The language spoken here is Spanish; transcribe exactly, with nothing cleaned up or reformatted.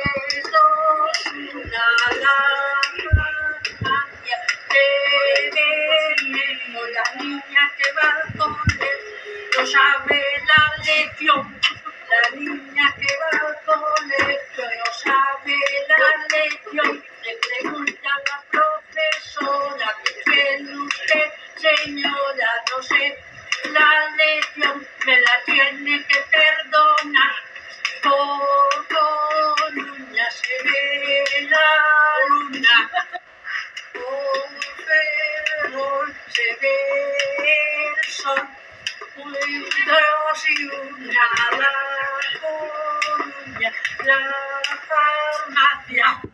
dos, una, la farmacia. Tenemos la niña que va al colegio, no sabe la lección. La niña que va al colegio no sabe la lección. Le pregunta a la profesora, ¿qué cree usted, señora? No sé la lección, me la tiene que perdonar. Por luna se ve la luna, por ferrol se ve el sol. Muy dos y una, la Coruña, la farmacia.